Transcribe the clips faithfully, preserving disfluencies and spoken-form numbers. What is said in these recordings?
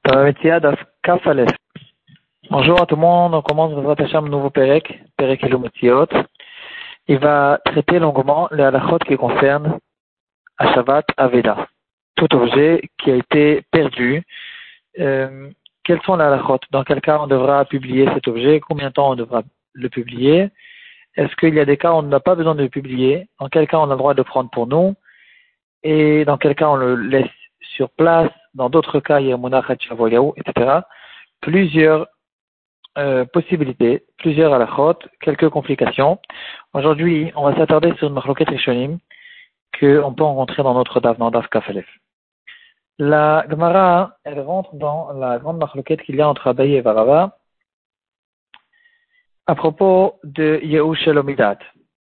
Kaf Aleph. Bonjour à tout le monde, on commence notre nouveau Perek, Perek Elomotziot. Il va traiter longuement les halachot qui concernent Hashavat Aveda. Tout objet qui a été perdu. Euh, quels sont les halachot? Dans quel cas on devra publier cet objet? Combien de temps on devra le publier? Est-ce qu'il y a des cas où on n'a pas besoin de le publier? Dans quel cas on a le droit de le prendre pour nous? Et dans quel cas on le laisse sur place? Dans d'autres cas, il y a Monachat Shavoyaou, et cetera. Plusieurs euh, possibilités, plusieurs halachot, quelques complications. Aujourd'hui, on va s'attarder sur une machloket rishonim qu'on peut rencontrer dans notre daf, dans daf Kaf Aleph. La Gemara, elle rentre dans la grande machloket qu'il y a entre Abaye et Varava à propos de Yehush Elomidat.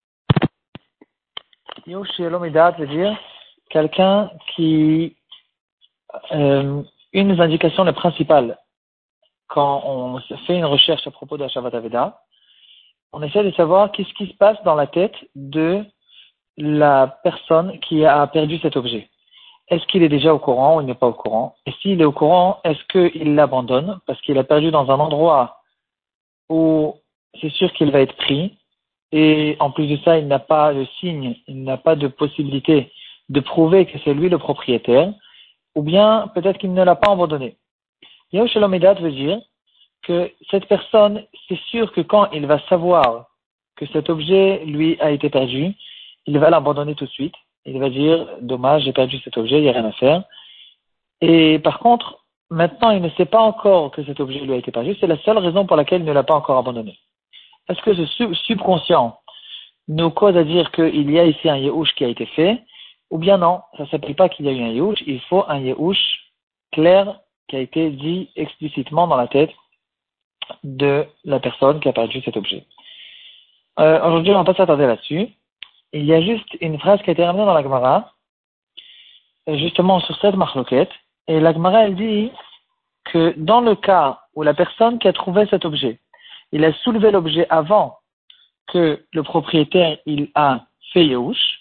Yehush Elomidat veut dire quelqu'un qui Euh, une des indications les principales quand on fait une recherche à propos de Hashavat Aveda, on essaie de savoir qu'est-ce qui se passe dans la tête de la personne qui a perdu cet objet. Est-ce qu'il est déjà au courant ou il n'est pas au courant? Et s'il est au courant, est-ce qu'il l'abandonne parce qu'il a perdu dans un endroit où c'est sûr qu'il va être pris et en plus de ça, il n'a pas de signe, il n'a pas de possibilité de prouver que c'est lui le propriétaire? Ou bien peut-être qu'il ne l'a pas abandonné. Yehush Elomidat veut dire que cette personne, c'est sûr que quand il va savoir que cet objet lui a été perdu, il va l'abandonner tout de suite. Il va dire, dommage, j'ai perdu cet objet, il n'y a rien à faire. Et par contre, maintenant, il ne sait pas encore que cet objet lui a été perdu. C'est la seule raison pour laquelle il ne l'a pas encore abandonné. Est-ce que ce sub- subconscient nous cause à dire qu'il y a ici un Yehush qui a été fait? Ou bien non, ça ne s'appelle pas qu'il y a eu un Yehush, il faut un Yehush clair qui a été dit explicitement dans la tête de la personne qui a perdu cet objet. Euh, aujourd'hui, on ne va pas s'attarder là-dessus. Il y a juste une phrase qui a été ramenée dans la Gemara, justement sur cette marloquette, et la Gemara, elle dit que dans le cas où la personne qui a trouvé cet objet, il a soulevé l'objet avant que le propriétaire il a fait Yehush,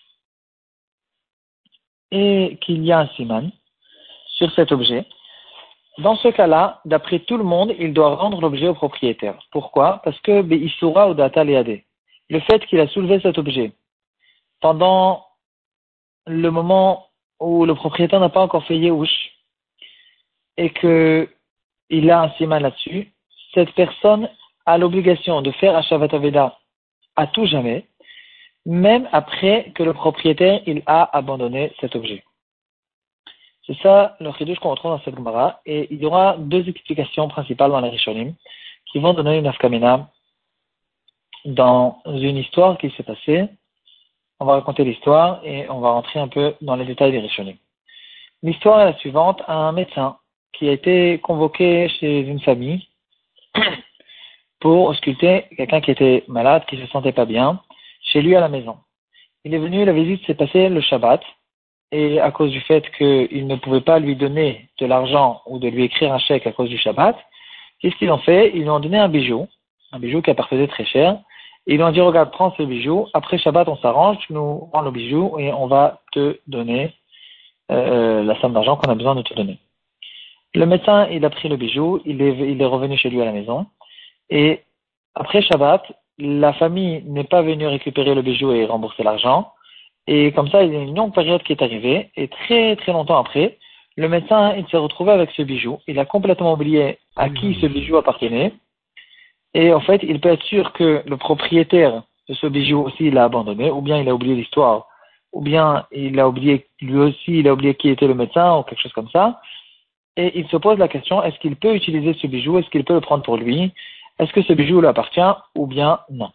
et qu'il y a un siman sur cet objet, dans ce cas-là, d'après tout le monde, il doit rendre l'objet au propriétaire. Pourquoi? Parce que Be'isura ou Data Leade, le fait qu'il a soulevé cet objet pendant le moment où le propriétaire n'a pas encore fait Yehush et que il a un siman là-dessus, cette personne a l'obligation de faire Hashavat Aveda à tout jamais, même après que le propriétaire il a abandonné cet objet. C'est ça le chidouche qu'on retrouve dans cette Gemara, et il y aura deux explications principales dans les Rishonim qui vont donner une afkamina dans une histoire qui s'est passée. On va raconter l'histoire et on va rentrer un peu dans les détails des Rishonim. L'histoire est la suivante: un médecin qui a été convoqué chez une famille pour ausculter quelqu'un qui était malade, qui se sentait pas bien, chez lui à la maison. Il est venu, la visite s'est passée le Shabbat, et à cause du fait qu'il ne pouvait pas lui donner de l'argent ou de lui écrire un chèque à cause du Shabbat, qu'est-ce qu'ils ont fait? Ils lui ont donné un bijou, un bijou qui appartenait très cher, et ils lui ont dit, regarde, prends ce bijou, après Shabbat on s'arrange, tu nous rends le bijou et on va te donner euh, la somme d'argent qu'on a besoin de te donner. Le médecin, il a pris le bijou, il est, il est revenu chez lui à la maison, et après Shabbat, la famille n'est pas venue récupérer le bijou et rembourser l'argent. Et comme ça, il y a une longue période qui est arrivée. Et très très longtemps après, le médecin il s'est retrouvé avec ce bijou. Il a complètement oublié à qui ce bijou appartenait. Et en fait, il peut être sûr que le propriétaire de ce bijou aussi l'a abandonné, ou bien il a oublié l'histoire, ou bien il a oublié, lui aussi, il a oublié qui était le médecin, ou quelque chose comme ça. Et il se pose la question, est-ce qu'il peut utiliser ce bijou? Est-ce qu'il peut le prendre pour lui? Est-ce que ce bijou lui appartient ou bien non?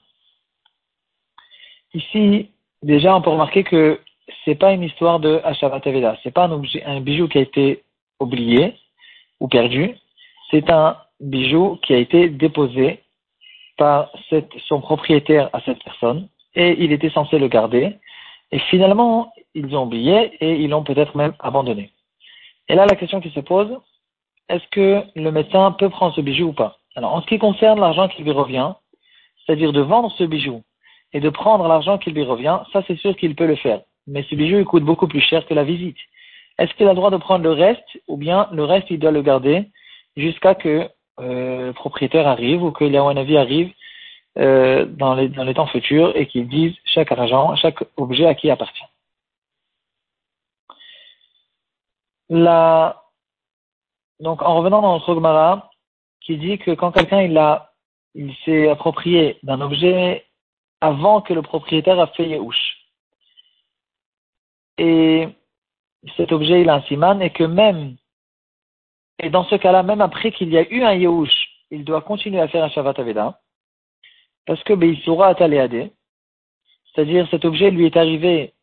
Ici, déjà, on peut remarquer que c'est pas une histoire de Hashavat Aveda. C'est pas un objet, un bijou qui a été oublié ou perdu. C'est un bijou qui a été déposé par cette, son propriétaire à cette personne et il était censé le garder. Et finalement, ils ont oublié et ils l'ont peut-être même abandonné. Et là, la question qui se pose, est-ce que le médecin peut prendre ce bijou ou pas? Alors, en ce qui concerne l'argent qui lui revient, c'est-à-dire de vendre ce bijou et de prendre l'argent qui lui revient, ça c'est sûr qu'il peut le faire. Mais ce bijou, il coûte beaucoup plus cher que la visite. Est-ce qu'il a le droit de prendre le reste, ou bien le reste, il doit le garder jusqu'à que euh, le propriétaire arrive ou que l'Yaouanavi arrive euh, dans, les, dans les temps futurs et qu'il dise chaque argent, chaque objet à qui appartient. La... Donc en revenant dans notre Gemara, qui dit que quand quelqu'un il a, il s'est approprié d'un objet avant que le propriétaire a fait Yehush, et cet objet il a un siman, et que même, et dans ce cas-là, même après qu'il y a eu un Yehush, il doit continuer à faire un Shavat Aveda, parce que Beisura Ataléadé, c'est-à-dire cet objet lui est arrivé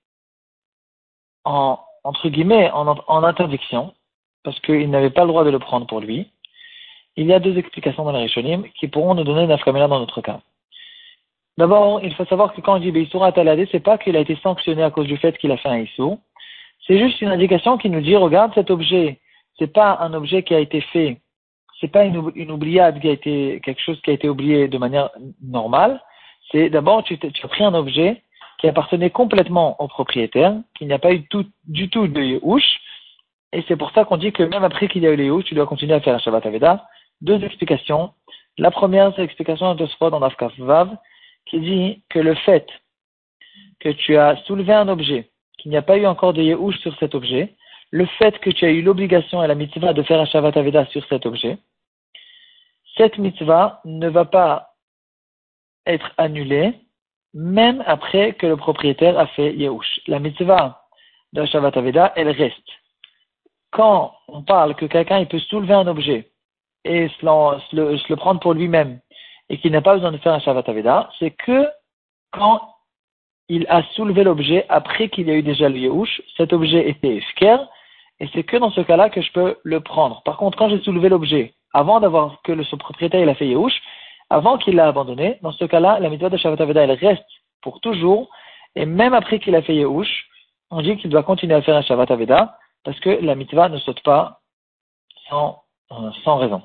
en, entre guillemets, en, en interdiction, parce qu'il n'avait pas le droit de le prendre pour lui. Il y a deux explications dans les Rishonim qui pourront nous donner une afkamela dans notre cas. D'abord, il faut savoir que quand on dit Beisura Ataléadé, c'est pas qu'il a été sanctionné à cause du fait qu'il a fait un Issou. C'est juste une indication qui nous dit, regarde cet objet, c'est pas un objet qui a été fait, c'est pas une, une oubliade qui a été, quelque chose qui a été oublié de manière normale. C'est d'abord, tu, tu as pris un objet qui appartenait complètement au propriétaire, qu'il n'y a pas eu tout, du tout de Yehush, et c'est pour ça qu'on dit que même après qu'il y a eu le Yehush, tu dois continuer à faire la Shabbat Aveda. Deux explications. La première, c'est l'explication de Tosfot dans Afkaf Vav, qui dit que le fait que tu as soulevé un objet, qu'il n'y a pas eu encore de Yehush sur cet objet, le fait que tu as eu l'obligation et la mitzvah de faire un Shabbat Aveda sur cet objet, cette mitzvah ne va pas être annulée, même après que le propriétaire a fait Yehush. La mitzvah de Shabbat Aveda, elle reste. Quand on parle que quelqu'un il peut soulever un objet et se, se, le, se le prendre pour lui-même et qu'il n'a pas besoin de faire un Shabbat Aveda, c'est que quand il a soulevé l'objet après qu'il y a eu déjà le Yehush, cet objet était efker, et c'est que dans ce cas-là que je peux le prendre. Par contre, quand j'ai soulevé l'objet, avant d'avoir que le, son propriétaire il a fait Yehush, avant qu'il l'a abandonné, dans ce cas-là, la mitzvah de Shabbat Aveda, elle reste pour toujours, et même après qu'il a fait Yehush, on dit qu'il doit continuer à faire un Shabbat Aveda, parce que la mitzvah ne saute pas sans, euh, sans raison.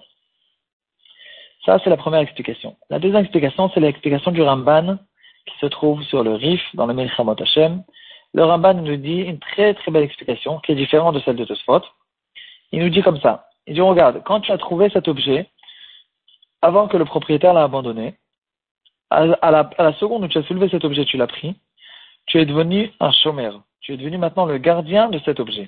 Ça, c'est la première explication. La deuxième explication, c'est l'explication du Ramban, qui se trouve sur le Rif, dans le Milchamot Hashem. Le Ramban nous dit une très très belle explication, qui est différente de celle de Tosfot. Il nous dit comme ça. Il dit, regarde, quand tu as trouvé cet objet, avant que le propriétaire l'a abandonné, à, à, la, à la seconde où tu as soulevé cet objet, tu l'as pris, tu es devenu un shomer. Tu es devenu maintenant le gardien de cet objet.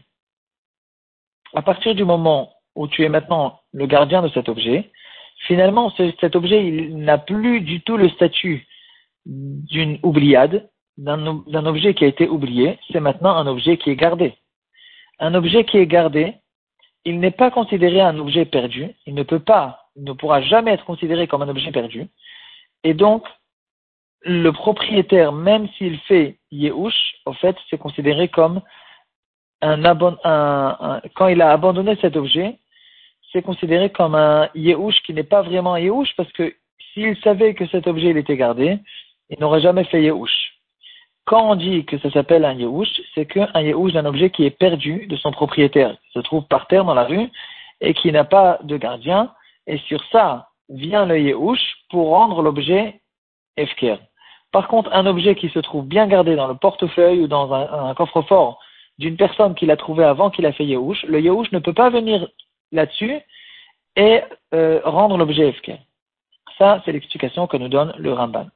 À partir du moment où tu es maintenant le gardien de cet objet, finalement, ce, cet objet, il n'a plus du tout le statut d'une oubliade, d'un, d'un objet qui a été oublié, c'est maintenant un objet qui est gardé. Un objet qui est gardé, il n'est pas considéré un objet perdu, il ne peut pas, il ne pourra jamais être considéré comme un objet perdu, et donc, le propriétaire, même s'il fait Yehush, au fait, c'est considéré comme un, abon, un, un quand il a abandonné cet objet, c'est considéré comme un Yehush qui n'est pas vraiment un Yehush, parce que s'il savait que cet objet il était gardé, il n'aurait jamais fait Yehush. Quand on dit que ça s'appelle un Yehush, c'est qu'un Yehush d'un objet qui est perdu de son propriétaire, qui se trouve par terre dans la rue, et qui n'a pas de gardien, et sur ça vient le Yehush pour rendre l'objet Efker. Par contre, un objet qui se trouve bien gardé dans le portefeuille ou dans un, un coffre-fort d'une personne qui l'a trouvé avant qu'il a fait Yehush, le Yehush ne peut pas venir là-dessus et euh, rendre l'objet Efker. Ça, c'est l'explication que nous donne le Ramban.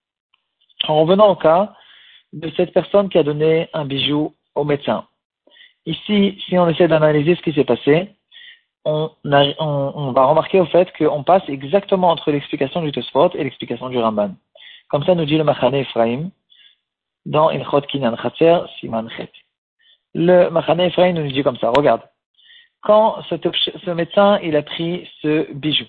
En revenant au cas de cette personne qui a donné un bijou au médecin. Ici, si on essaie d'analyser ce qui s'est passé, on, a, on, on va remarquer au fait qu'on passe exactement entre l'explication du Tosfot et l'explication du Ramban. Comme ça nous dit le Machane Ephraim dans Ilchot Kinyan Chatzer Siman Chet. Le Machane Ephraim nous dit comme ça, regarde, quand ce, ce médecin il a pris ce bijou.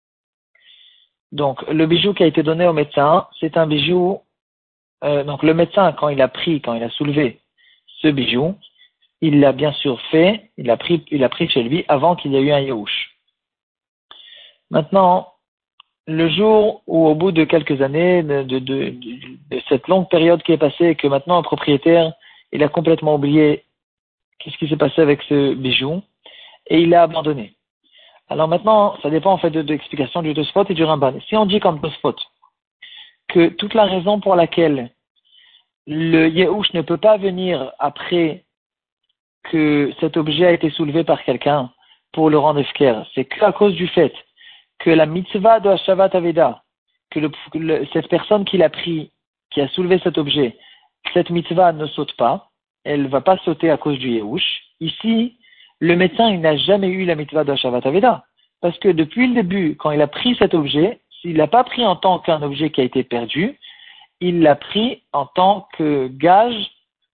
Donc le bijou qui a été donné au médecin, c'est un bijou, euh, donc le médecin quand il a pris, quand il a soulevé ce bijou, il l'a bien sûr fait, il l'a pris, il l'a pris chez lui avant qu'il y ait eu un Yehush. Maintenant, le jour où, au bout de quelques années, de, de, de, de cette longue période qui est passée, et que maintenant un propriétaire, il a complètement oublié qu'est-ce qui s'est passé avec ce bijou, et il l'a abandonné. Alors maintenant, ça dépend en fait de, de l'explication du Tosfot et du Ramban. Si on dit comme Tosfot que toute la raison pour laquelle le Yehush ne peut pas venir après que cet objet a été soulevé par quelqu'un, pour le rendre efker, c'est qu'à cause du fait que la mitzvah de Hashavat Aveda, que, le, que le, cette personne qui l'a pris, qui a soulevé cet objet, cette mitzvah ne saute pas, elle ne va pas sauter à cause du Yehush. Ici, le médecin, il n'a jamais eu la mitzvah de Hashavat Aveda. Parce que depuis le début, quand il a pris cet objet, s'il l'a pas pris en tant qu'un objet qui a été perdu, il l'a pris en tant que gage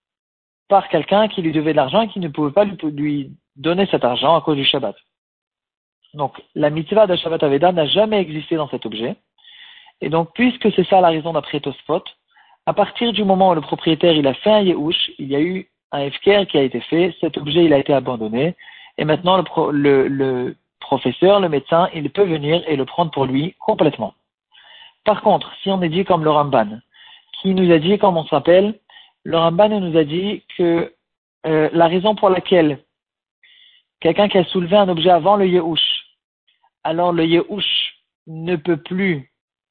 par quelqu'un qui lui devait de l'argent et qui ne pouvait pas lui, lui donner cet argent à cause du Shabbat. Donc, la mitzvah de Shabbat Aveda n'a jamais existé dans cet objet. Et donc, puisque c'est ça la raison d'après Tosfot, à partir du moment où le propriétaire il a fait un Yehush, il y a eu un Efker qui a été fait, cet objet il a été abandonné, et maintenant le, pro, le, le professeur, le médecin, il peut venir et le prendre pour lui complètement. Par contre, si on est dit comme le Ramban, qui nous a dit, comme on s'appelle, le Ramban nous a dit que euh, la raison pour laquelle quelqu'un qui a soulevé un objet avant le Yehush, alors le Yehush ne peut plus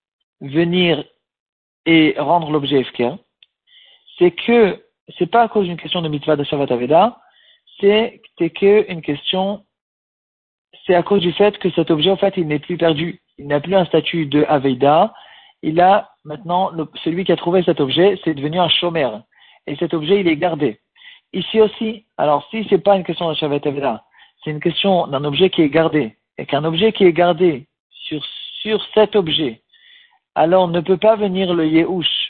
venir et rendre l'objet Efker, c'est que, c'est pas à cause d'une question de mitzvah de Shabbat Aveda, c'est, c'est que une question, c'est à cause du fait que cet objet, en fait, il n'est plus perdu. Il n'a plus un statut de Aveda. Il a, maintenant, le, celui qui a trouvé cet objet, c'est devenu un shomer. Et cet objet, il est gardé. Ici aussi, alors si c'est pas une question de Shabbat Aveda, c'est une question d'un objet qui est gardé. Et qu'un objet qui est gardé sur, sur cet objet, alors on ne peut pas venir le Yehush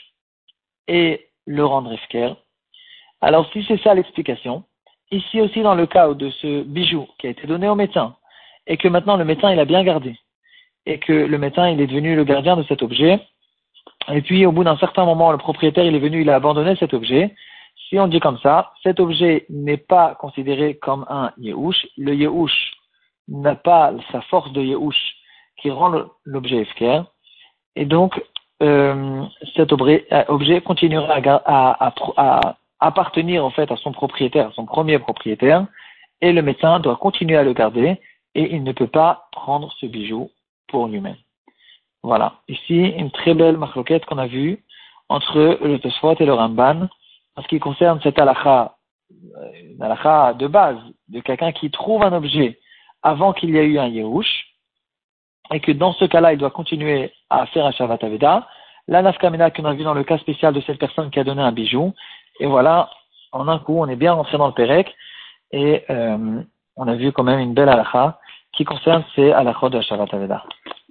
et le rendre Efker. Alors si c'est ça l'explication, ici aussi dans le cas de ce bijou qui a été donné au médecin, et que maintenant le médecin il a bien gardé, et que le médecin il est devenu le gardien de cet objet, et puis au bout d'un certain moment le propriétaire il est venu, il a abandonné cet objet, si on dit comme ça, cet objet n'est pas considéré comme un Yehush, le Yehush n'a pas sa force de Yehush qui rend le, l'objet Efker, et donc euh, cet objet, objet continuera à, à, à, à appartenir en fait à son propriétaire, son premier propriétaire, et le médecin doit continuer à le garder, et il ne peut pas prendre ce bijou pour lui-même. Voilà. Ici, une très belle marloquette qu'on a vue entre le Tosfot et le Ramban, en ce qui concerne cette halakha, une halakha de base, de quelqu'un qui trouve un objet avant qu'il y ait eu un Yehush, et que dans ce cas-là, il doit continuer à faire un Shabbat Aveda. La nafkamina qu'on a vu dans le cas spécial de cette personne qui a donné un bijou. Et voilà, en un coup, on est bien rentré dans le Pérec, et euh, on a vu quand même une belle halakha qui concerne ces halakhot de Shabbat Aveda.